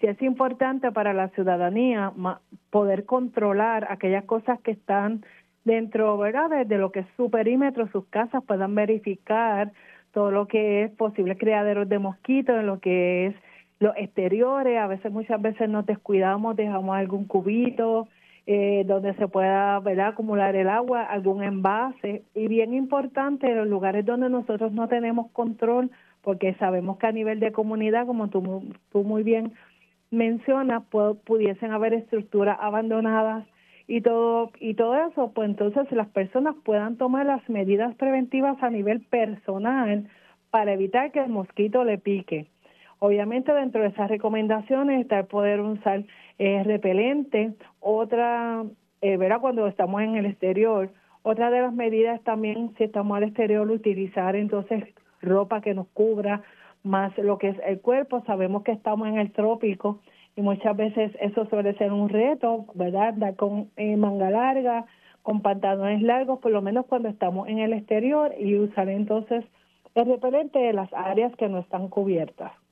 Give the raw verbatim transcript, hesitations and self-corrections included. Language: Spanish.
sí es importante para la ciudadanía poder controlar aquellas cosas que están dentro, ¿verdad?, de, de lo que es su perímetro, sus casas, puedan verificar todo lo que es posibles criaderos de mosquitos, en lo que es los exteriores. A veces, muchas veces nos descuidamos, dejamos algún cubito eh, donde se pueda, ¿verdad?, acumular el agua, algún envase. Y bien importante, en los lugares donde nosotros no tenemos control, porque sabemos que a nivel de comunidad, como tú, tú muy bien mencionas, pu- pudiesen haber estructuras abandonadas y todo y todo eso, pues entonces las personas puedan tomar las medidas preventivas a nivel personal para evitar que el mosquito le pique. Obviamente, dentro de esas recomendaciones está el poder usar eh, repelente. Otra, eh, ¿verdad?, cuando estamos en el exterior, otra de las medidas también, si estamos al exterior, utilizar entonces ropa que nos cubra más lo que es el cuerpo. Sabemos que estamos en el trópico y muchas veces eso suele ser un reto, ¿verdad?, andar con eh, manga larga, con pantalones largos, por lo menos cuando estamos en el exterior, y usar entonces el repelente de las áreas que no están cubiertas.